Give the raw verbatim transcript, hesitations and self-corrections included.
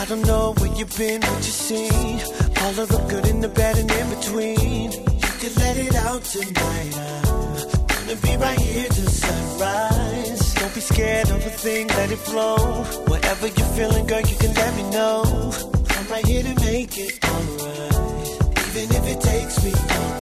don't know where you've been, what you seen. All of the good and the bad and in between. You could let it out tonight. I'm gonna be right here till sunrise. Don't be scared of a thing, let it flow. Whatever you're feeling, girl, you can let me know. I'm right here to make it alright, even if it takes me